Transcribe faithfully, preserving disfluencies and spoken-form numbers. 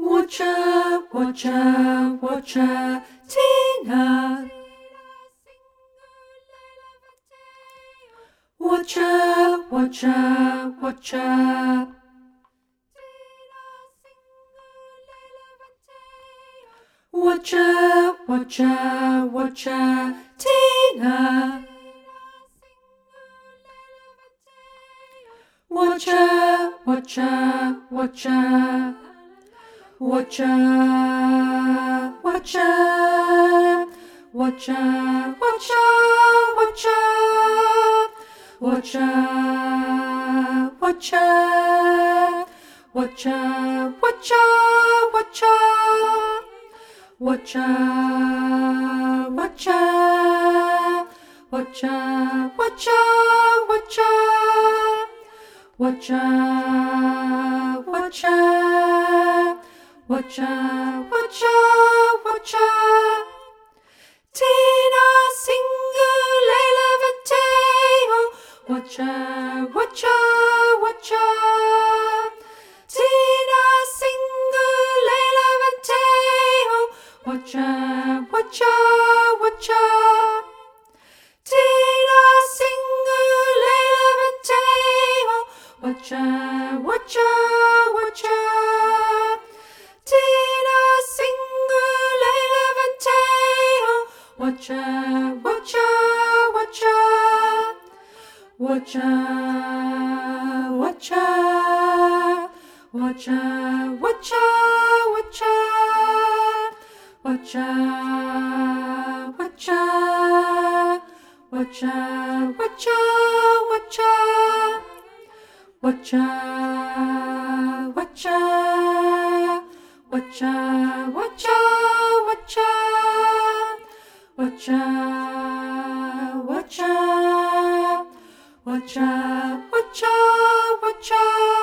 Watcha, watcha, watcha, Tina. Watcha, watcha, watcha. Watcha, watcha, watcha, Tina. Watcha, watcha, watcha. Watcha, watcha, watcha, watcha, watcha, watcha, watcha, watcha, watcha, watcha, watcha, watcha, watcha, watcha, watcha, watcha, watcha. Watcha, watcha, watcha. Tina single elevateo. Watcha, watcha, watcha. Tina single elevateo. Watcha, watcha, watcha. Tina single elevateo. Watcha, watcha, watcha. Tina single elevateo. Watcha, watcha, watcha. Watcha, watcha. Watcha, watcha, watcha. Watcha, watcha. Watcha, watcha, watcha. Watcha, watcha. Watcha, watcha, watcha. Watcha, watcha. Watcha, watcha, watcha.